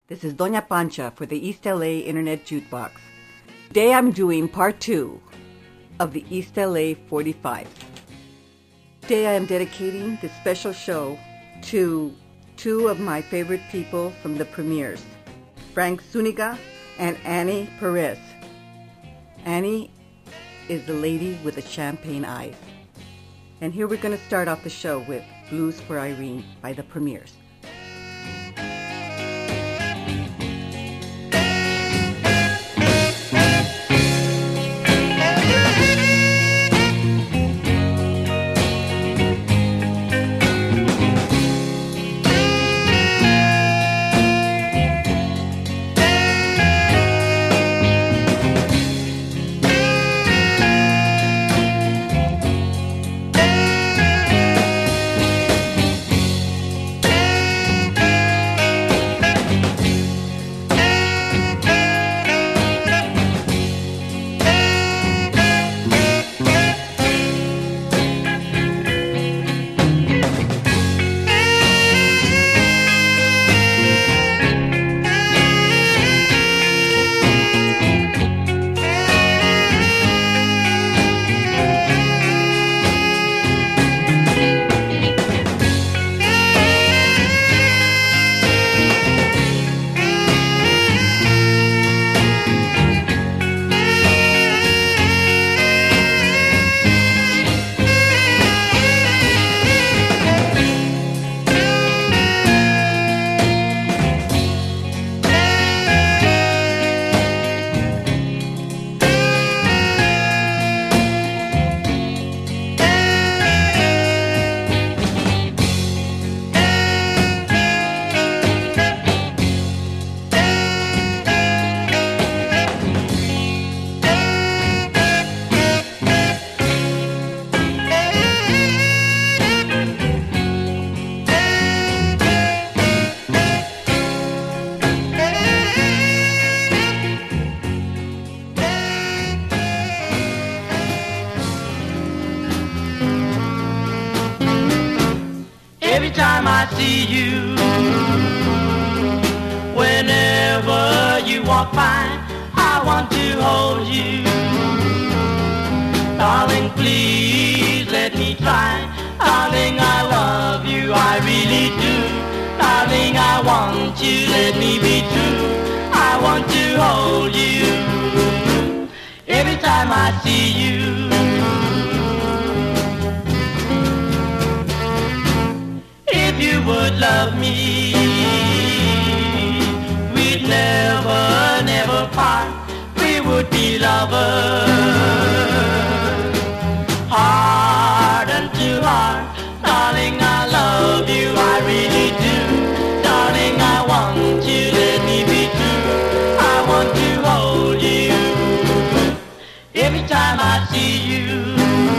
This is Doña Pancha for the East LA Internet Jukebox. Today I'm doing part 2 of the East LA 45. Today I am dedicating this special show to two of my favorite people from the premieres, Frank Zuniga and Annie Perez. Annie is the lady with the champagne eyes. And here we're going to start off the show with Blues for Irene by the premieres. Every time I see you, whenever you walk by, I want to hold you. Darling, please let me try. Darling, I love you, I really do. Darling, I want you, let me be true. I want to hold you. Every time I see you, if you would love me, we'd never, never part. We would be lovers, heart unto heart. Darling, I love you, I really do. Darling, I want you, let me be true. I want to hold you. Every time I see you,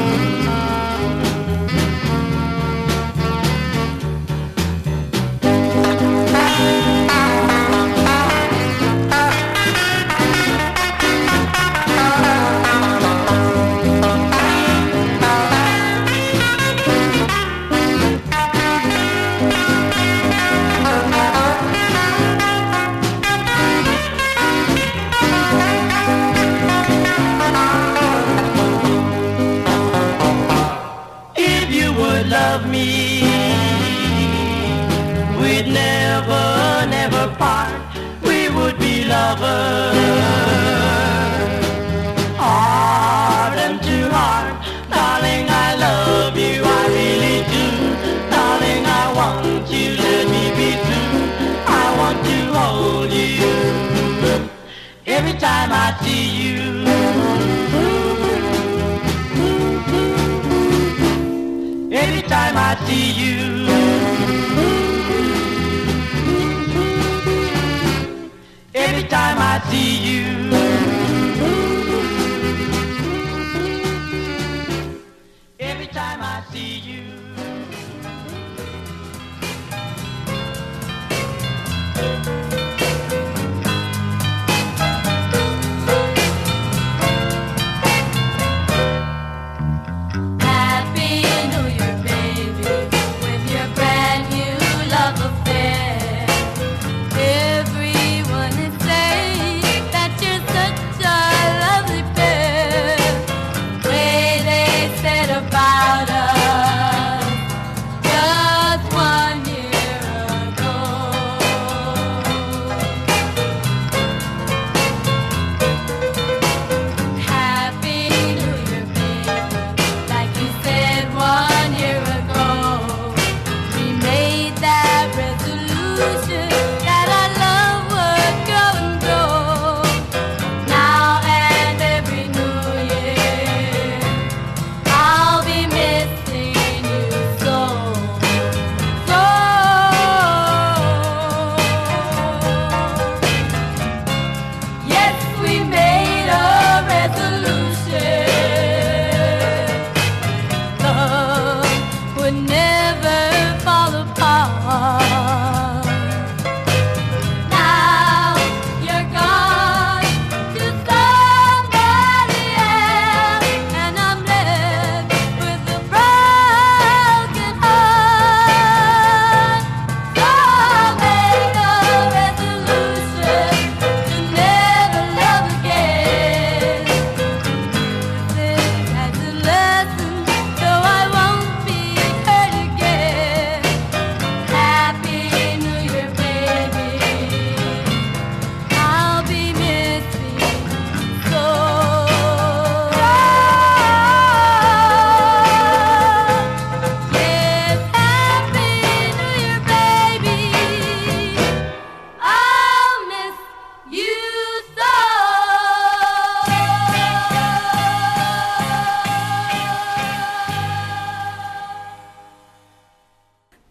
love me, we'd never, never part. We would be lovers, heart unto heart. Darling, I love you, I really do. Darling, I want you, let me be true. I want to hold you. Every time I see you, every time I see you, every time I see you, every time I see you. Happy New Year, baby, with your brand new love affair. Every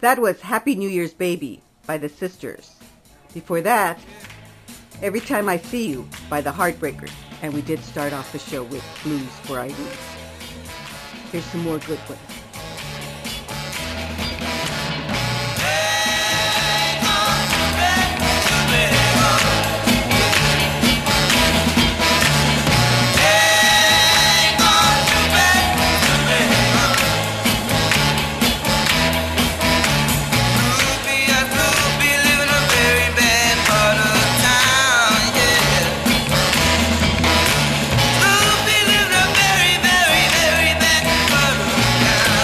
That was Happy New Year's Baby by the Sisters. Before that, Every Time I See You by the Heartbreakers. And we did start off the show with Blues for Irene. Here's some more good ones. Very, very, very bad part of town.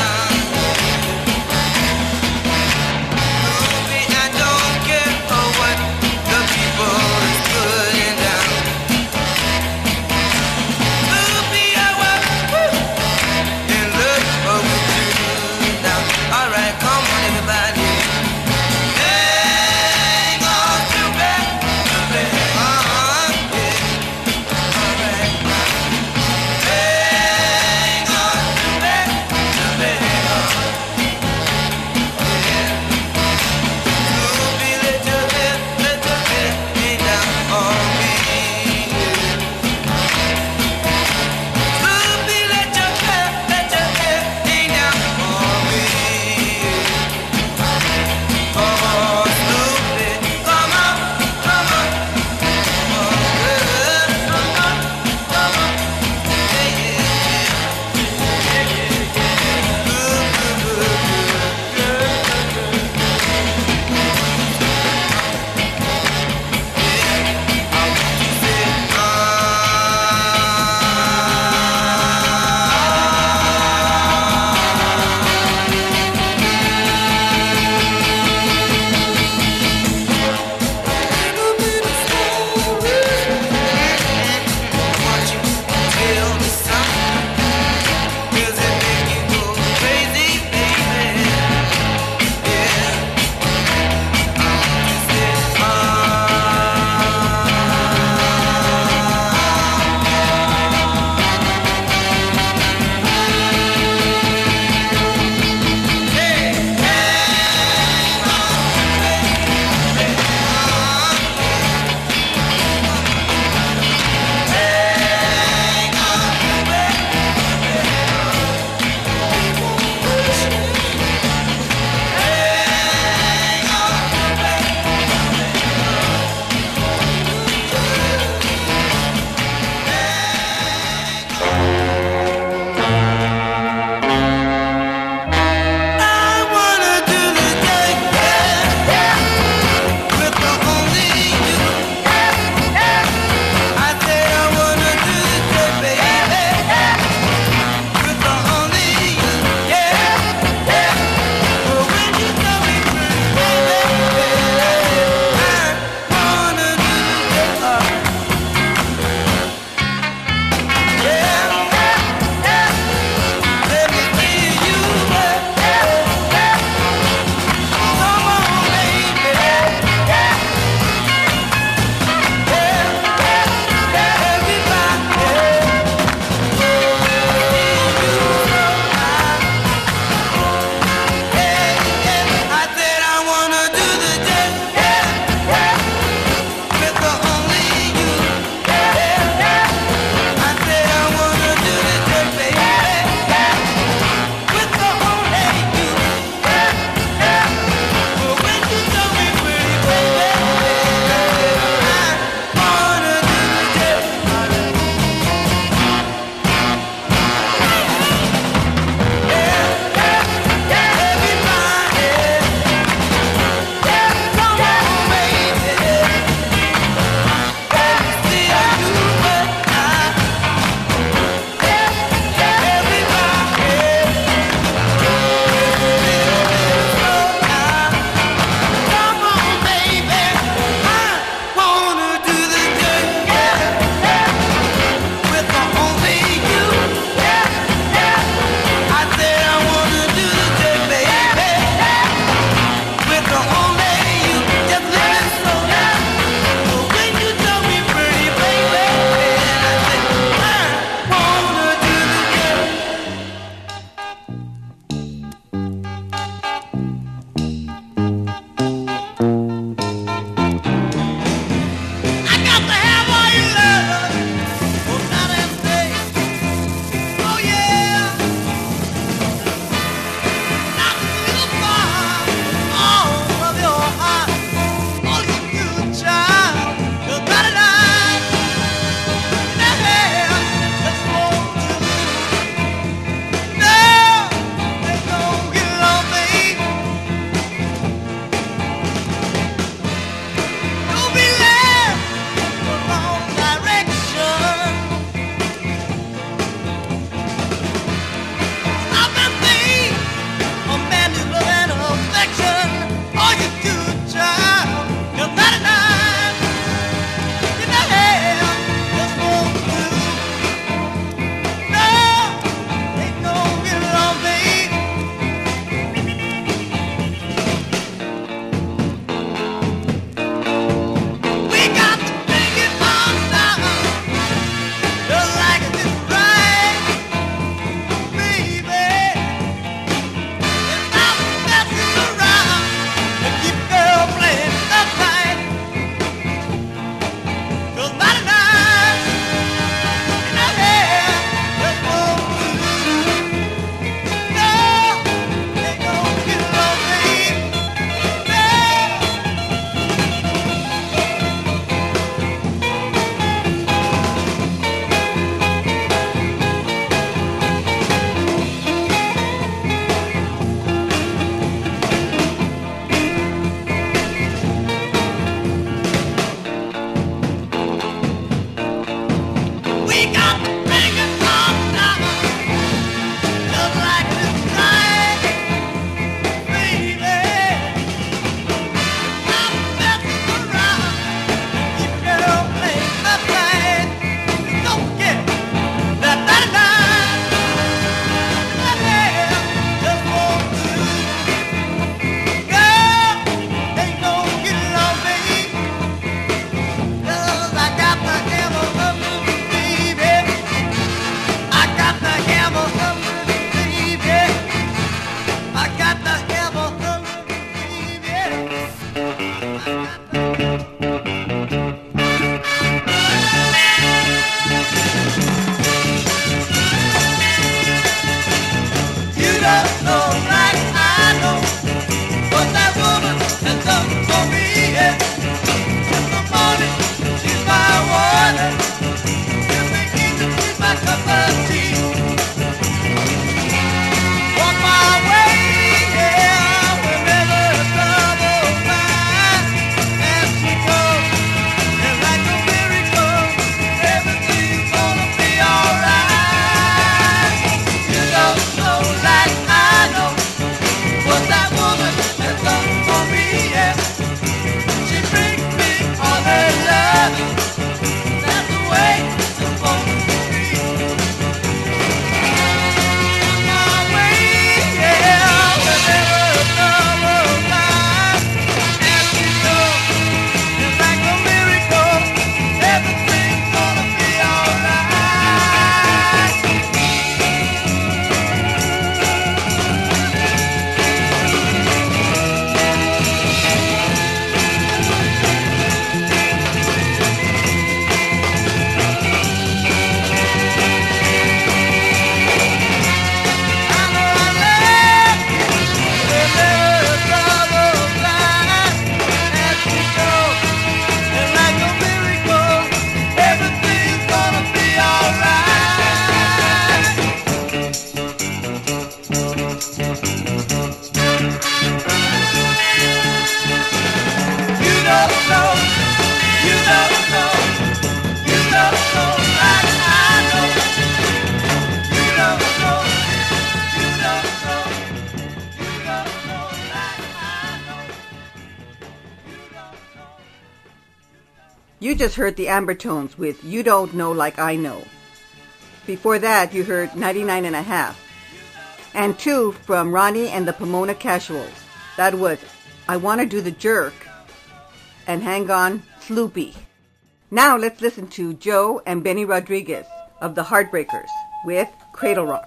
You just heard the Ambertones with You Don't Know Like I Know. Before that, you heard 99 and a Half. And two from Ronnie and the Pomona Casuals. That was I Wanna Do the Jerk and Hang On, Sloopy. Now let's listen to Joe and Benny Rodriguez of the Heartbreakers with Cradle Rock.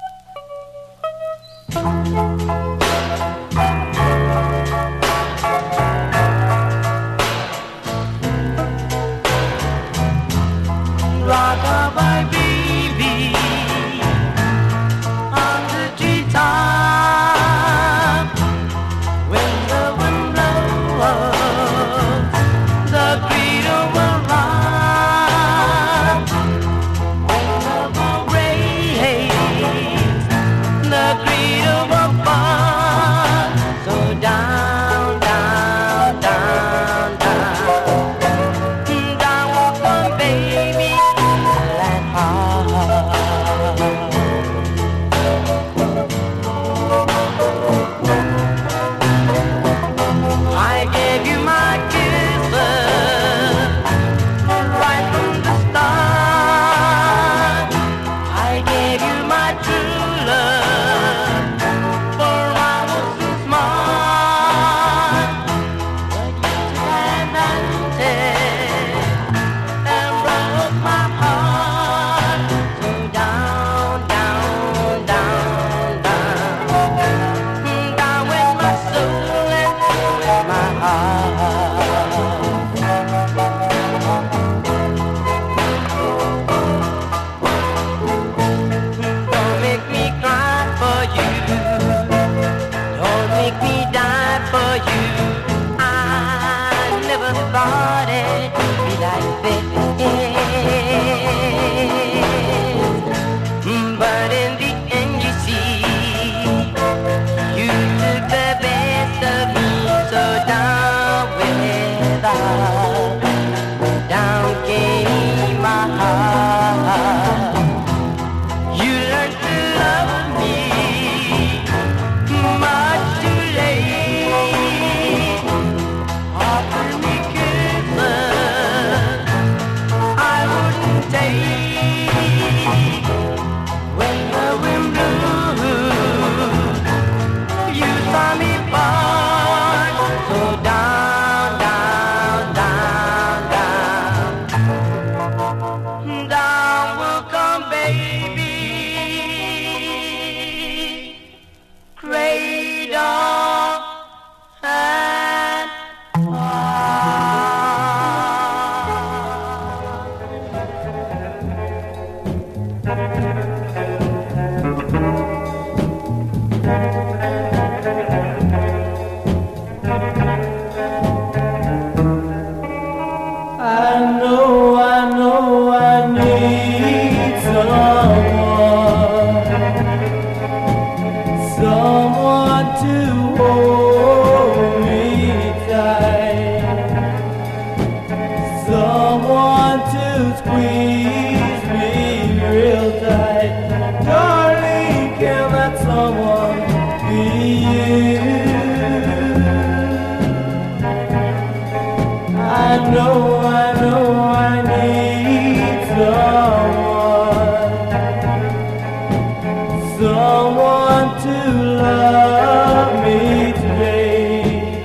Rock-a-bye baby on the treetop. When the wind blows, the cradle will rock. When the ball rains, the cradle will fall. So down, down, down, down, down will come baby. I gave you my kisses right from the start. I gave you my true love, for I was so smart. But you took advantage and broke my heart. So down, down, down, down, down with my soul and with my heart. Don't make me cry for you. Don't make me die for you. I never thought it'd be like this. But in the end, you see, you took the best of me. So down without, down came my heart. You learned to love me much too late. Offer me kisses I wouldn't take. When the wind blew, you saw me fall. So down, down, down, down, down will come baby. Cradle and I know I need someone to hold me tight, someone to squeeze me real tight. Darling, can that someone be you? I know I need someone to love me today.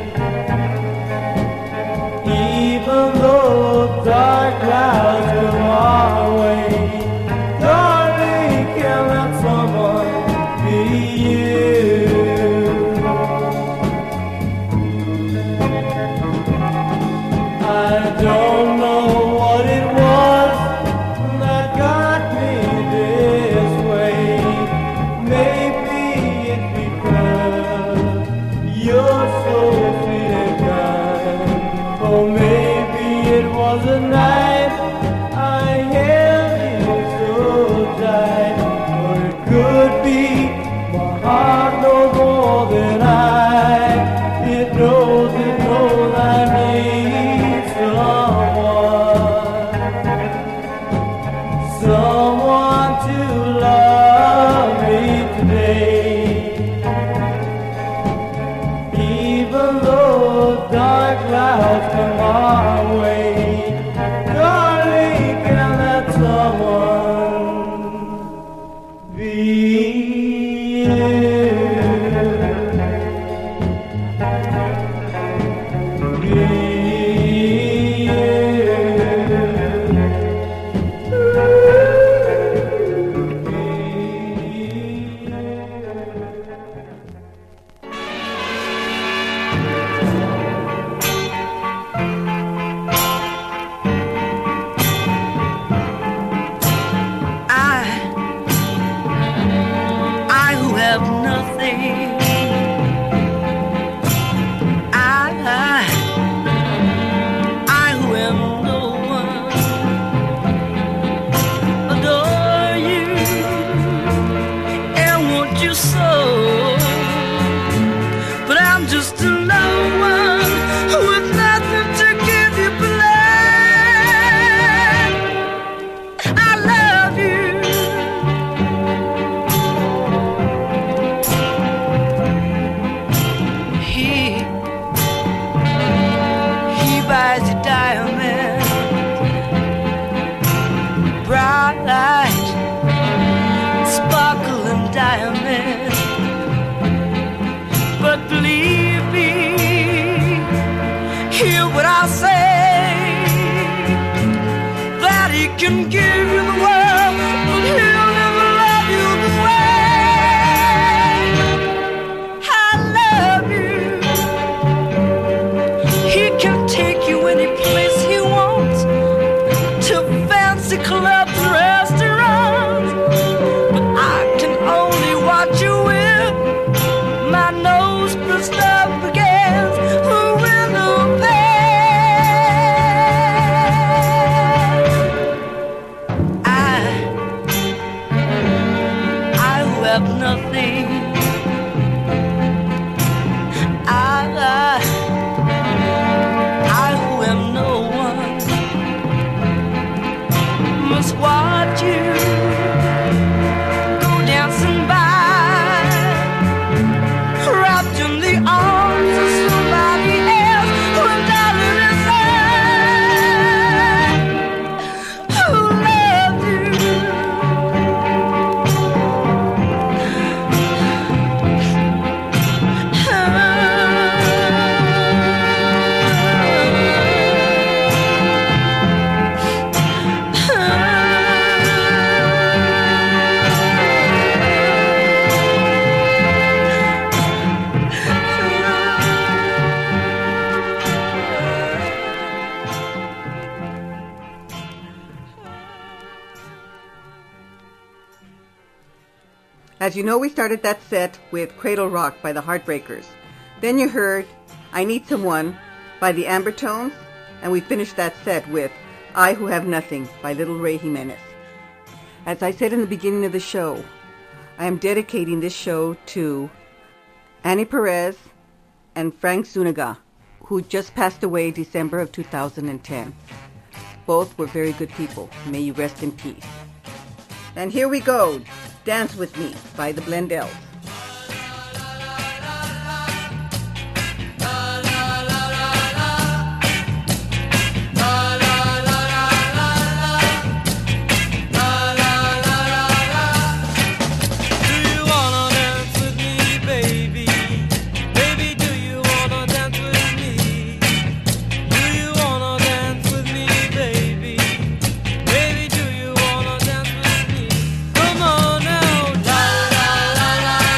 Even though dark clouds come our way, darling, can that someone be you? I don't know what it was that got me this way. Maybe it's because you're so sweet and kind. Or maybe it was a night I held you so tight. Or it could be my heart knows more than it knows I need someone to love me today. Even though dark clouds come our way, he can give you the world, but he'll never love you the way I love you. He can take you any place he wants, to fancy clubs, restaurants, but I can only watch you with my nose pressed up against the window pane. I who have nothing, I who am no one, must watch you go dancing by, wrapped in the arms of somebody else when darling is I who love you. As you know, we started that set with Cradle Rock by the Heartbreakers. Then you heard I Need Someone by the Ambertones, and we finished that set with I Who Have Nothing by Little Ray Jimenez. As I said in the beginning of the show, I am dedicating this show to Annie Perez and Frank Zuniga, who just passed away December of 2010. Both were very good people. May you rest in peace. And here we go. Dance With Me by the Blendells. Come on now, la la la la.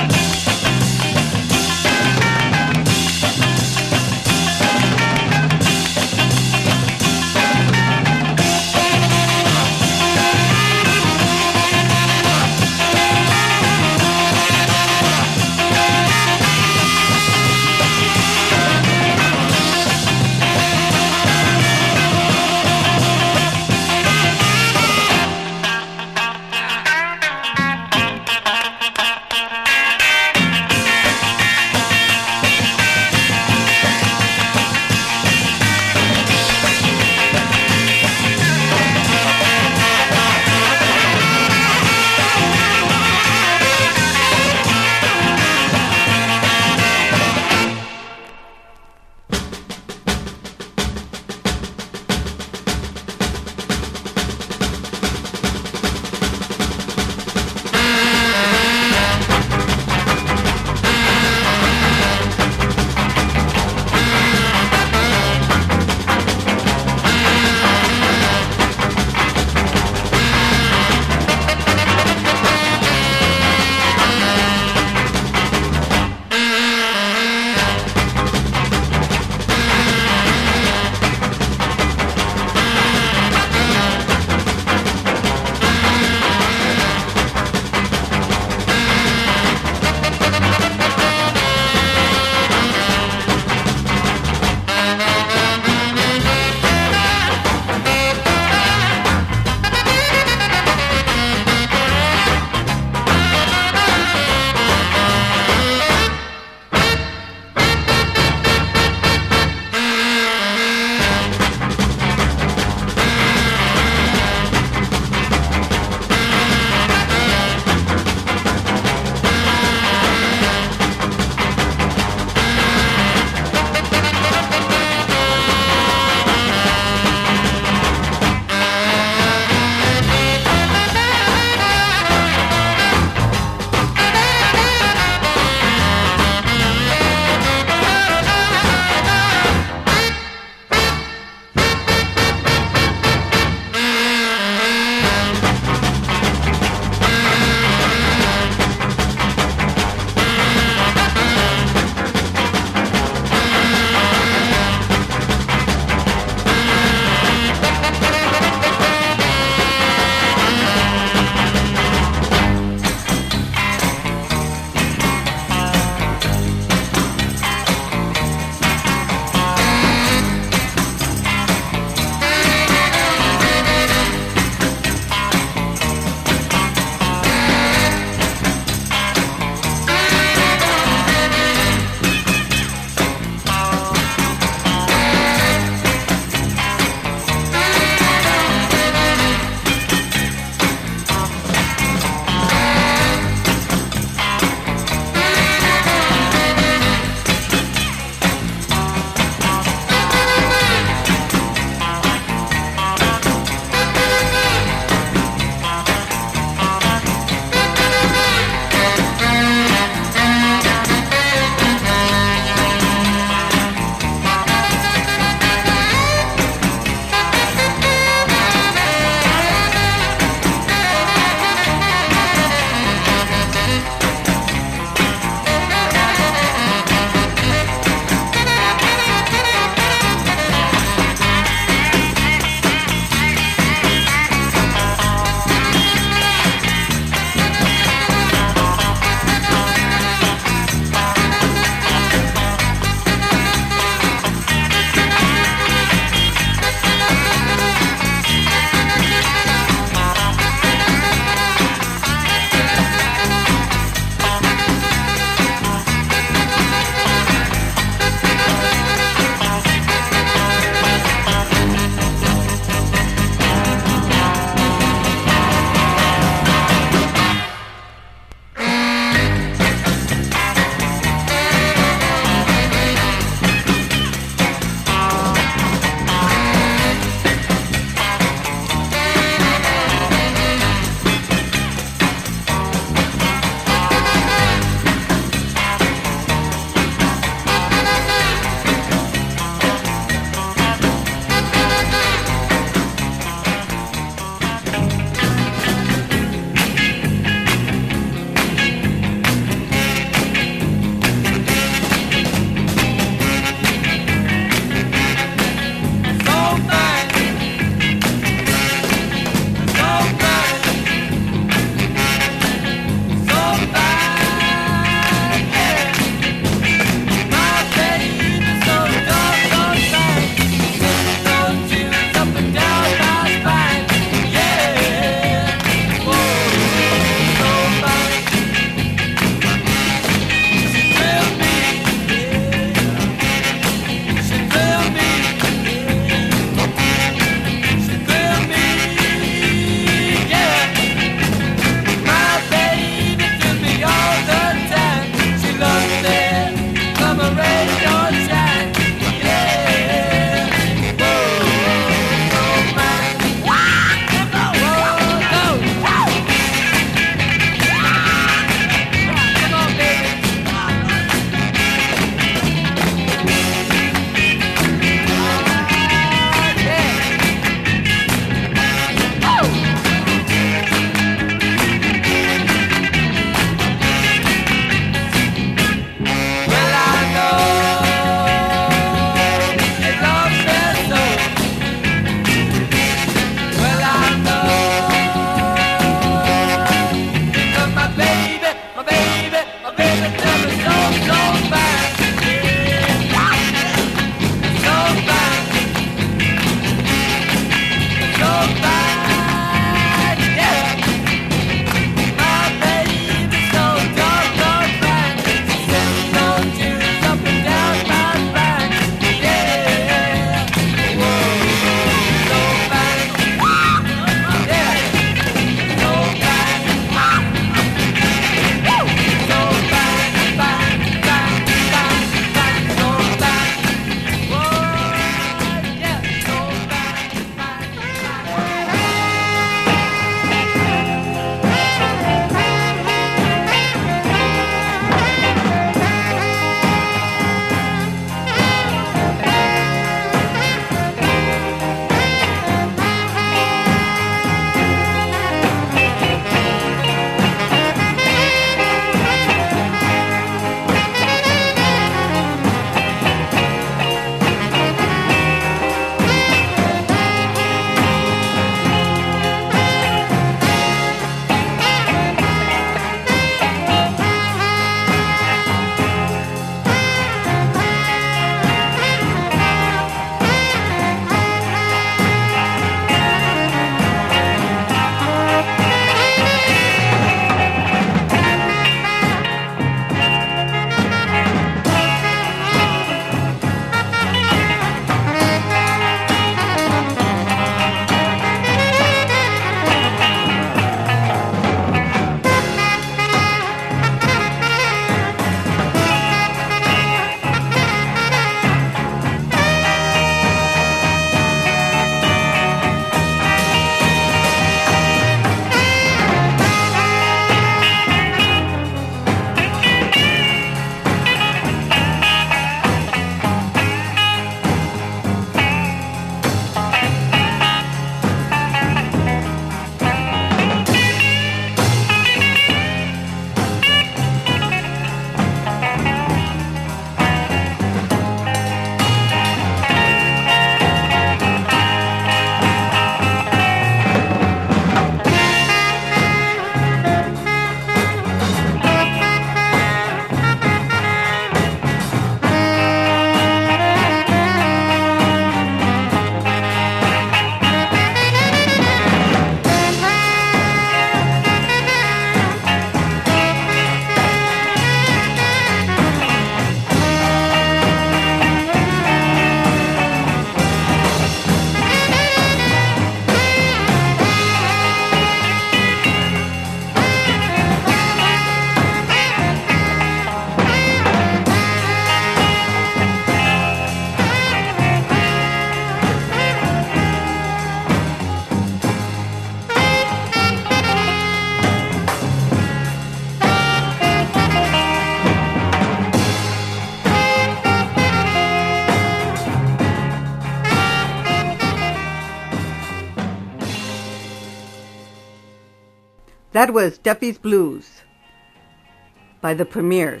That was Duffy's Blues by the Premiers.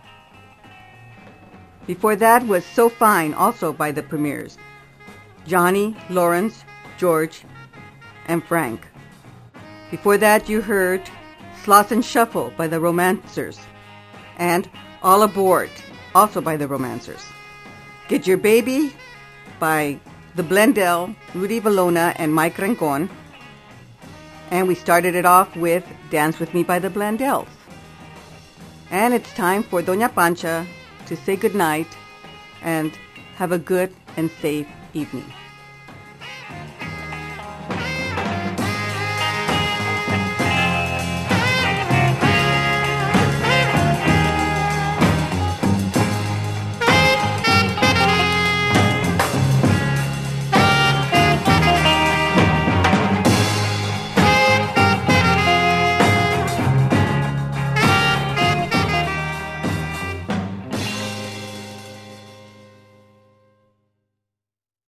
Before that was So Fine, also by the Premiers. Johnny, Lawrence, George, and Frank. Before that you heard Sloss and Shuffle by the Romancers, and All Aboard, also by the Romancers. Get Your Baby by the Blendell, Rudy Valona, and Mike Rincon. And we started it off with Dance With Me by the Blendells. And it's time for Doña Pancha to say goodnight and have a good and safe evening.